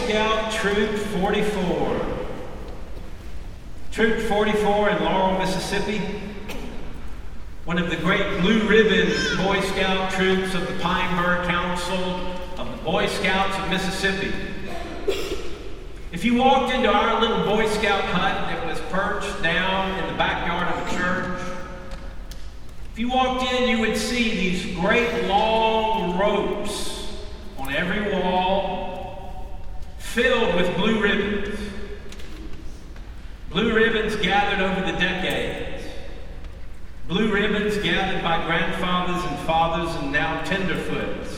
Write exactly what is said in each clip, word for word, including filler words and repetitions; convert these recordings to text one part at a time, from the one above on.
Scout Troop forty-four. Troop forty-four in Laurel, Mississippi. One of the great blue ribbon Boy Scout troops of the Pine Bur Council of the Boy Scouts of Mississippi. If you walked into our little Boy Scout hut that was perched down in the backyard of a church, if you walked in, you would see these great long ropes on every wall filled with blue ribbons. Blue ribbons gathered over the decades. Blue ribbons gathered by grandfathers and fathers and now tenderfoots.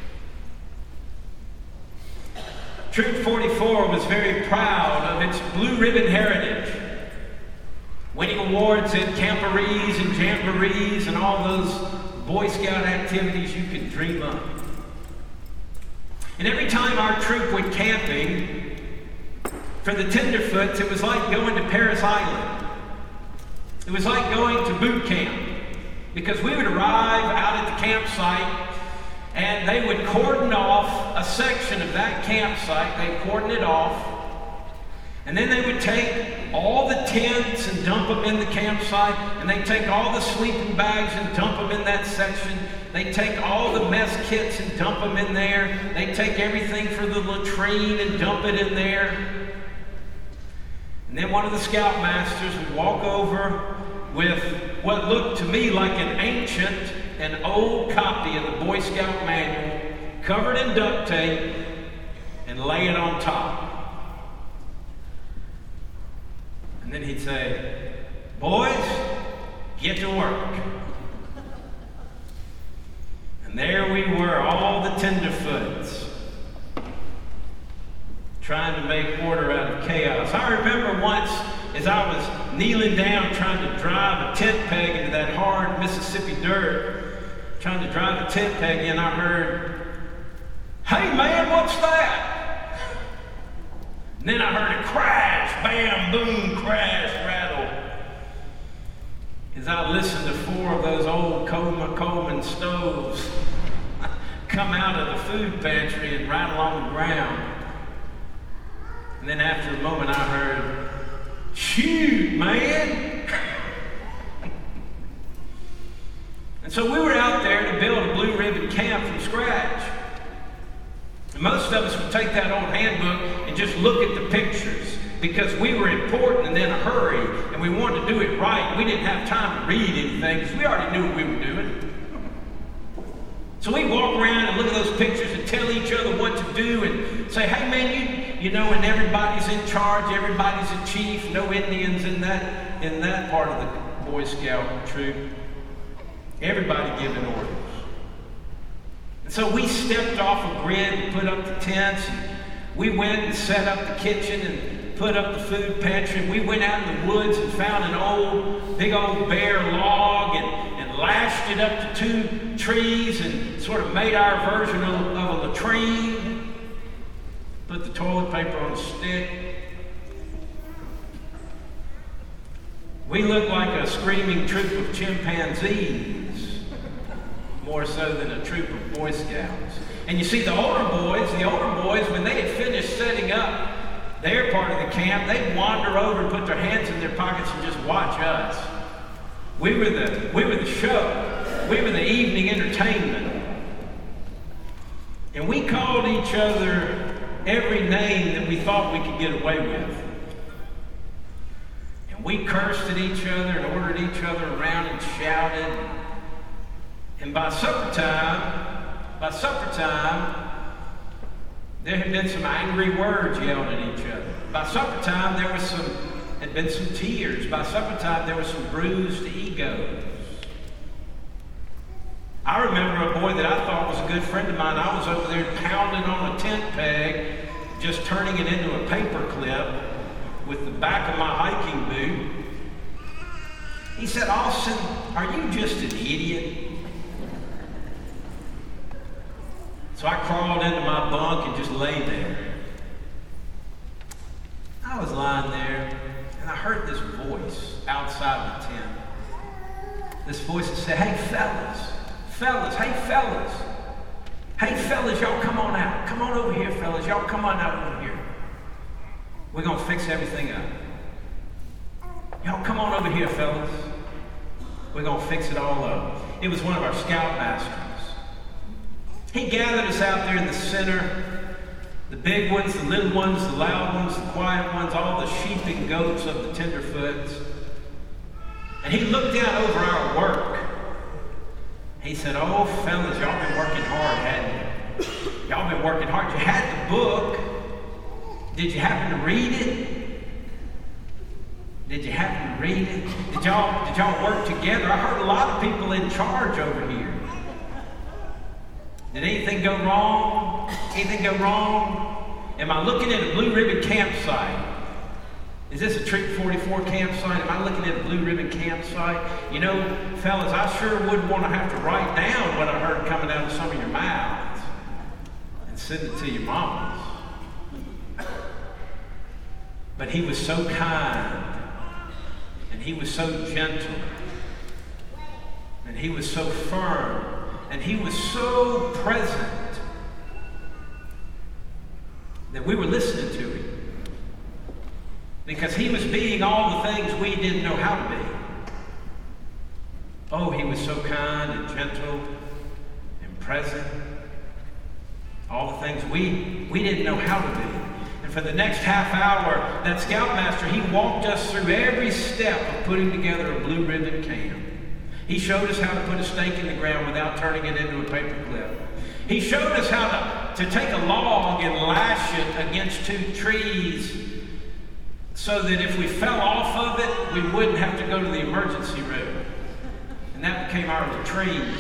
Troop forty-four was very proud of its blue ribbon heritage, winning awards at camporees and jamborees and all those Boy Scout activities you could dream of. And every time our troop went camping, for the tenderfoots, it was like going to Paris Island. It was like going to boot camp, because we would arrive out at the campsite and they would cordon off a section of that campsite. They'd cordon it off, and then they would take all the tents and dump them in the campsite, and they'd take all the sleeping bags and dump them in that section. They'd take all the mess kits and dump them in there. They'd take everything for the latrine and dump it in there. And then one of the scoutmasters would walk over with what looked to me like an ancient and old copy of the Boy Scout manual, covered in duct tape, and lay it on top. And then he'd say, "Boys, get to work." And there we were, all the tenderfoots, trying to make order out of chaos. I remember once, as I was kneeling down trying to drive a tent peg into that hard Mississippi dirt, trying to drive a tent peg in, I heard, "Hey man, what's that?" And then I heard a crash, bam, boom, crash, rattle. As I listened to four of those old Coleman, Coleman stoves come out of the food pantry and rattle on the ground. And then after a moment I heard, "Shoot, man!" And so we were out there to build a blue ribbon camp from scratch. And most of us would take that old handbook and just look at the pictures, because we were important and in a hurry, and we wanted to do it right. We didn't have time to read anything because we already knew what we were doing. So we'd walk around and look at those pictures and tell each other what to do and say, "Hey man, you you know, and everybody's in charge, everybody's a chief, no Indians in that in that part of the Boy Scout troop. Everybody giving orders." And so we stepped off a grid and put up the tents, and we went and set up the kitchen and put up the food pantry. We went out in the woods and found an old, big old bare log and, and lashed it up to two trees and sort of made our version of, of a latrine. Put the toilet paper on a stick. We looked like a screaming troop of chimpanzees, more so than a troop of Boy Scouts. And you see, the older boys, the older boys, when they had finished setting up their part of the camp, they'd wander over and put their hands in their pockets and just watch us. We were the, we were the show. We were the evening entertainment. And we called each other every name that we thought we could get away with. And we cursed at each other and ordered each other around and shouted. And by supper time, by supper time, there had been some angry words yelled at each other. By supper time, there was some, had been some tears. By supper time, there were some bruised egos. I remember a boy that I thought was a good friend of mine. I was over there pounding on a tent peg, just turning it into a paper clip with the back of my hiking boot. He said, "Austin, are you just an idiot?" So I crawled into my bunk and just lay there. I was lying there, and I heard this voice outside the tent. This voice that said, "Hey, fellas, fellas, hey, fellas, hey, fellas, y'all come on out. Come on over here, fellas. Y'all come on out over here." We're going to fix everything up. Y'all come on over here, fellas. We're going to fix it all up. It was one of our scoutmasters. He gathered us out there in the center. The big ones, the little ones, the loud ones, the quiet ones, all the sheep and goats of the tenderfoots. And he looked down over our work. He said, oh, fellas, y'all been working hard, hadn't you? Y'all been working hard. You had the book. Did you happen to read it? Did you happen to read it? Did y'all, did y'all work together? I heard a lot of people in charge over here. Did anything go wrong? Anything go wrong? Am I looking at a blue ribbon campsite? Is this a Troop forty-four campsite? Am I looking at a blue ribbon campsite? You know, fellas, I sure wouldn't want to have to write down what I heard coming out of some of your mouths and send it to your mamas. But he was so kind, and he was so gentle, and he was so firm, and he was so present that we were listening to him. Because he was being all the things we didn't know how to be. Oh, he was so kind and gentle and present. All the things we, we didn't know how to be. And for the next half hour, that scoutmaster, he walked us through every step of putting together a blue ribbon camp. He showed us how to put a stake in the ground without turning it into a paper clip. He showed us how to, to take a log and lash it against two trees so that if we fell off of it, we wouldn't have to go to the emergency room. And that became our latrine.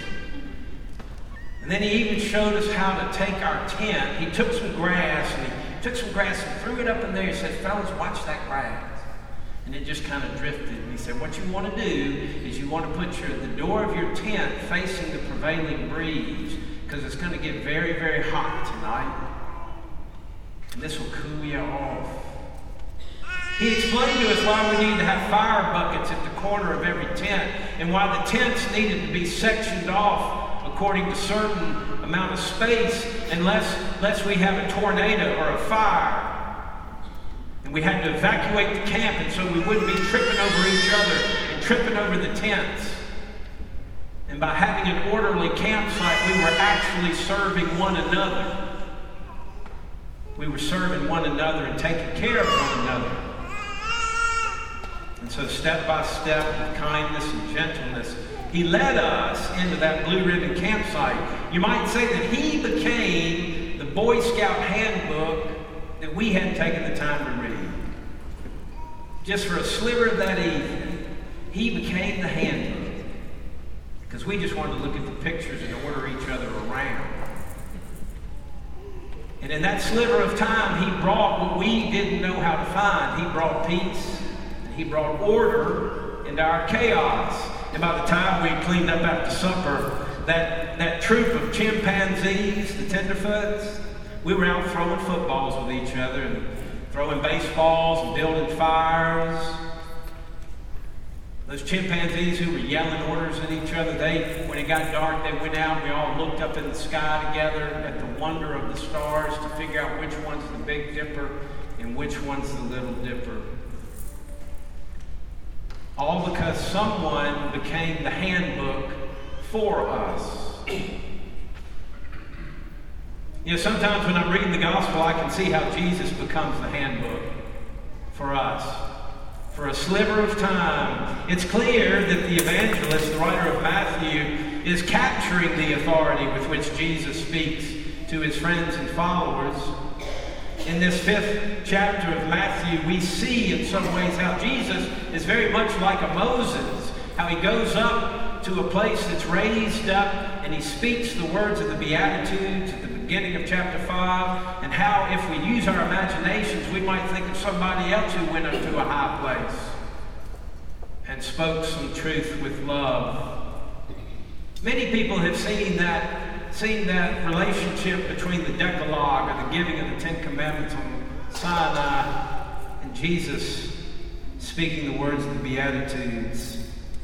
And then he even showed us how to take our tent. He took some grass, and he took some grass and threw it up in there. He said, fellas, watch that grass. And it just kind of drifted. And he said, what you want to do is you want to put your, the door of your tent facing the prevailing breeze, because it's going to get very, very hot tonight. And this will cool you off. He explained to us why we needed to have fire buckets at the corner of every tent, and why the tents needed to be sectioned off according to certain amount of space, unless, unless we have a tornado or a fire. And we had to evacuate the camp, and so we wouldn't be tripping over each other and tripping over the tents. And by having an orderly campsite, we were actually serving one another. We were serving one another and taking care of one another. And so step by step, with kindness and gentleness, he led us into that blue ribbon campsite. You might say that he became the Boy Scout handbook that we hadn't taken the time to read. Just for a sliver of that evening, he became the handbook. Because we just wanted to look at the pictures and order each other around. And in that sliver of time, he brought what we didn't know how to find. He brought peace. He brought order into our chaos. And by the time we cleaned up after supper, that, that troop of chimpanzees, the tenderfoots, we were out throwing footballs with each other and throwing baseballs and building fires. Those chimpanzees who were yelling orders at each other, they, when it got dark, they went out. We all looked up in the sky together at the wonder of the stars to figure out which one's the Big Dipper and which one's the Little Dipper. All because someone became the handbook for us. You know, sometimes when I'm reading the gospel, I can see how Jesus becomes the handbook for us. For a sliver of time, it's clear that the evangelist, the writer of Matthew, is capturing the authority with which Jesus speaks to his friends and followers. In this fifth chapter of Matthew, we see in some ways how Jesus is very much like a Moses, how he goes up to a place that's raised up and he speaks the words of the Beatitudes at the beginning of chapter five, and how if we use our imaginations, we might think of somebody else who went up to a high place and spoke some truth with love. Many people have seen that seen that relationship between the Decalogue, or the giving of the Ten Commandments on Sinai, and Jesus speaking the words of the Beatitudes.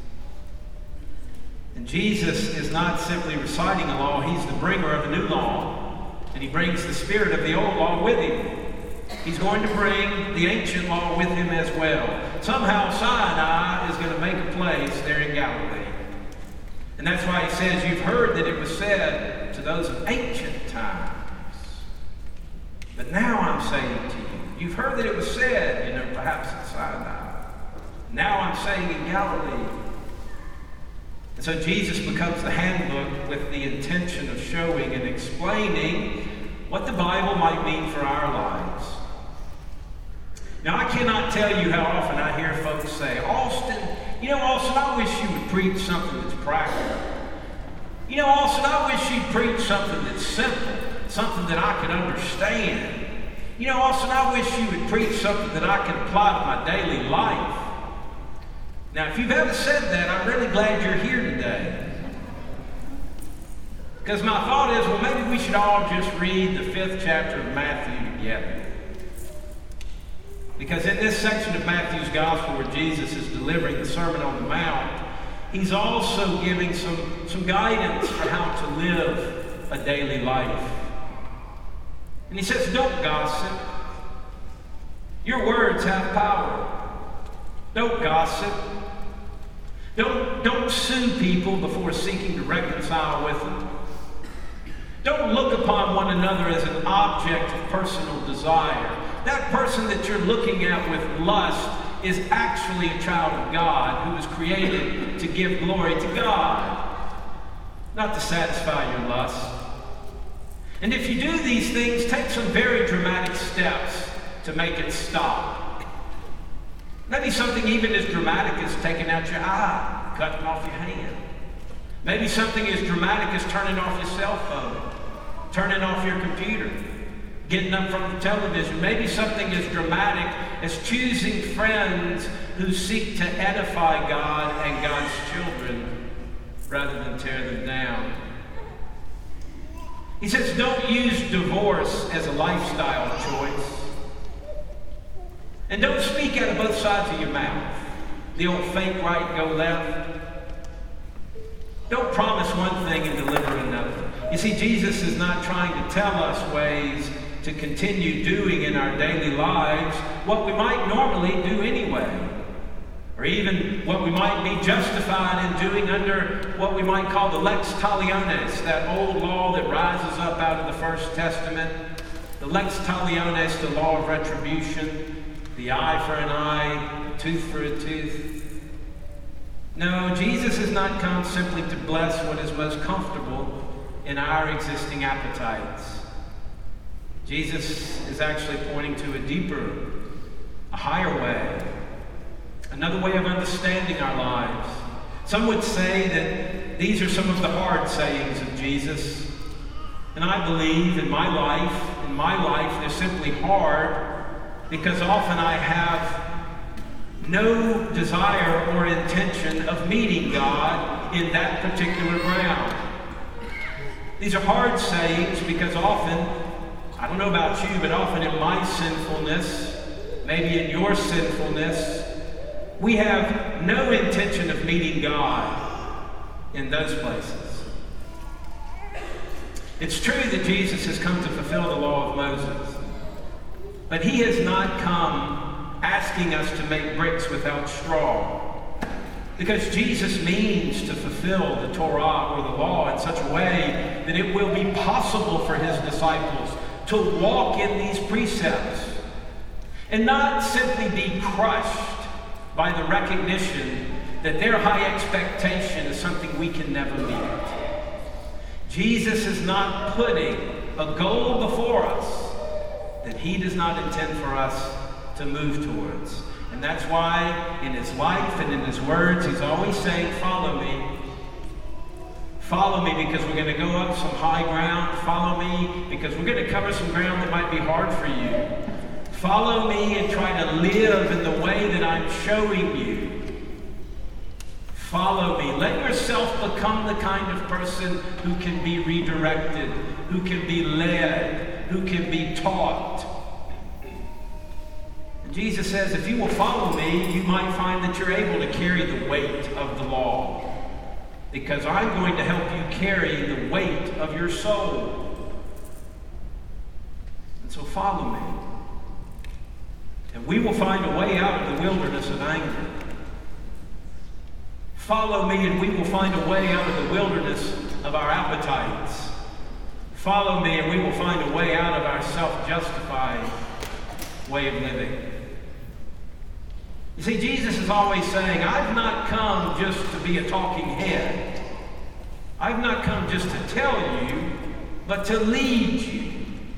And Jesus is not simply reciting a law, he's the bringer of a new law, and he brings the spirit of the old law with him. he's going to bring the ancient law with him as well. Somehow Sinai is going to make a place there in Galilee. And that's why he says, you've heard that it was said to those of ancient times. But now I'm saying to you, you've heard that it was said, you know, perhaps at Sinai. Now I'm saying in Galilee. And so Jesus becomes the handbook with the intention of showing and explaining what the Bible might mean for our lives. Now, I cannot tell you how often I hear folks say, Austin, you know, Austin, I wish you would preach something that's practical. You know, Austin, I wish you'd preach something that's simple, something that I could understand. You know, Austin, I wish you would preach something that I could apply to my daily life. Now, if you've ever said that, I'm really glad you're here today. Because my thought is, well, maybe we should all just read the fifth chapter of Matthew together. Because in this section of Matthew's Gospel where Jesus is delivering the Sermon on the Mount, he's also giving some, some guidance for how to live a daily life. And he says, don't gossip. Your words have power. Don't gossip. Don't, don't sue people before seeking to reconcile with them. Don't look upon one another as an object of personal desire. That person that you're looking at with lust is actually a child of God who was created to give glory to God, not to satisfy your lust. And if you do these things, take some very dramatic steps to make it stop. Maybe something even as dramatic as taking out your eye, cutting off your hand. Maybe something as dramatic as turning off your cell phone, turning off your computer, getting up from the television. Maybe something as dramatic as choosing friends who seek to edify God and God's children rather than tear them down. He says, don't use divorce as a lifestyle choice. And don't speak out of both sides of your mouth. The old fake right, go left. Don't promise one thing and deliver another. You see, Jesus is not trying to tell us ways to continue doing in our daily lives what we might normally do anyway. Or even what we might be justified in doing under what we might call the lex talionis, that old law that rises up out of the First Testament. The lex talionis, the law of retribution, the eye for an eye, tooth for a tooth. No, Jesus has not come simply to bless what is most comfortable in our existing appetites. Jesus is actually pointing to a deeper, a higher way, another way of understanding our lives. Some would say that these are some of the hard sayings of Jesus. And I believe in my life, in my life, they're simply hard because often I have no desire or intention of meeting God in that particular ground. These are hard sayings because often, I don't know about you, but often in my sinfulness, maybe in your sinfulness, we have no intention of meeting God in those places. It's true that Jesus has come to fulfill the law of Moses, but he has not come asking us to make bricks without straw. Because Jesus means to fulfill the Torah or the law in such a way that it will be possible for his disciples to walk in these precepts and not simply be crushed by the recognition that their high expectation is something we can never meet. Jesus is not putting a goal before us that he does not intend for us to move towards. And that's why in his life and in his words, he's always saying, follow me. Follow me because we're going to go up some high ground. Follow me because we're going to cover some ground that might be hard for you. Follow me and try to live in the way that I'm showing you. Follow me. Let yourself become the kind of person who can be redirected, who can be led, who can be taught. And Jesus says, if you will follow me, you might find that you're able to carry the weight of the law. Because I'm going to help you carry the weight of your soul. And so follow me. And we will find a way out of the wilderness of anger. Follow me and we will find a way out of the wilderness of our appetites. Follow me and we will find a way out of our self-justified way of living. You see, Jesus is always saying, I've not come just to be a talking head. I've not come just to tell you, but to lead you.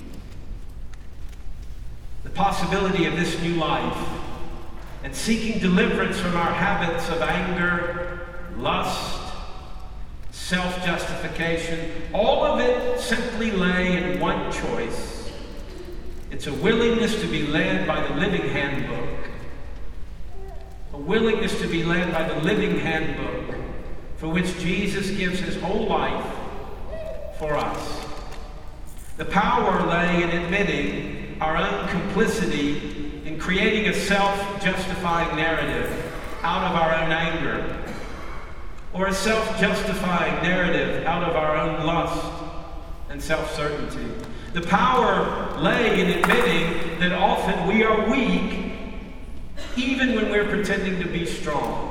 The possibility of this new life and seeking deliverance from our habits of anger, lust, self-justification, all of it simply lay in one choice. It's a willingness to be led by the living handbook. A willingness to be led by the living handbook for which Jesus gives his whole life for us. The power lay in admitting our own complicity in creating a self-justifying narrative out of our own anger, or a self-justifying narrative out of our own lust and self-certainty. The power lay in admitting that often we are weak even when we're pretending to be strong.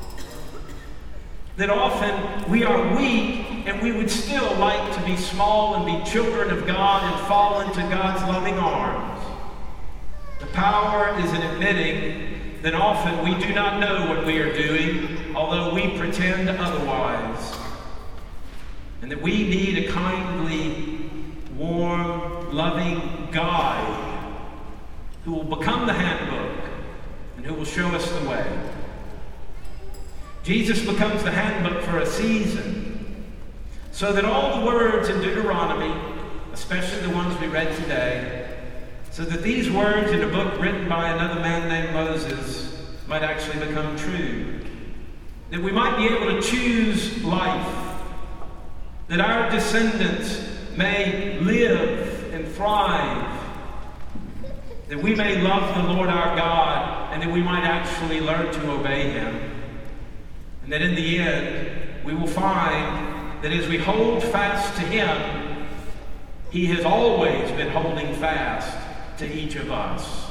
That often we are weak and we would still like to be small and be children of God and fall into God's loving arms. The power is in admitting that often we do not know what we are doing, although we pretend otherwise. And that we need a kindly, warm, loving guide who will become the handbook and who will show us the way. Jesus becomes the handbook for a season, so that all the words in Deuteronomy, especially the ones we read today, so that these words in a book written by another man named Moses might actually become true. That we might be able to choose life. That our descendants may live and thrive. That we may love the Lord our God, and that we might actually learn to obey him. And that in the end, we will find that as we hold fast to him, he has always been holding fast to each of us.